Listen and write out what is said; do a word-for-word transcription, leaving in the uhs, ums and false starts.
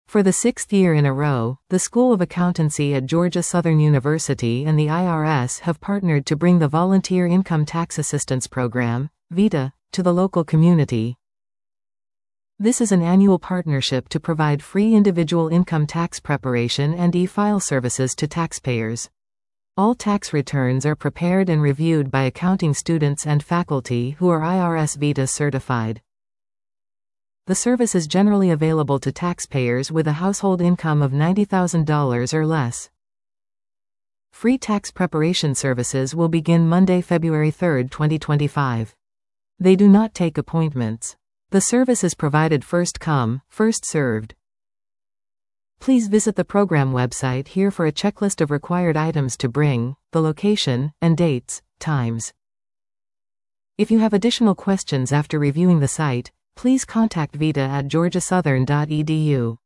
For the sixth year in a row, the School of Accountancy at Georgia Southern University and the I R S have partnered to bring the Volunteer Income Tax Assistance Program, VITA, to the local community. This is an annual partnership to provide free individual income tax preparation and e-file services to taxpayers. All tax returns are prepared and reviewed by accounting students and faculty who are I R S VITA certified. The service is generally available to taxpayers with a household income of ninety thousand dollars or less. Free tax preparation services will begin Monday, February third, twenty twenty-five. They do not take appointments. The service is provided first come, first served. Please visit the program website here for a checklist of required items to bring, the location, and dates, times. If you have additional questions after reviewing the site, please contact vita at georgia southern dot e d u.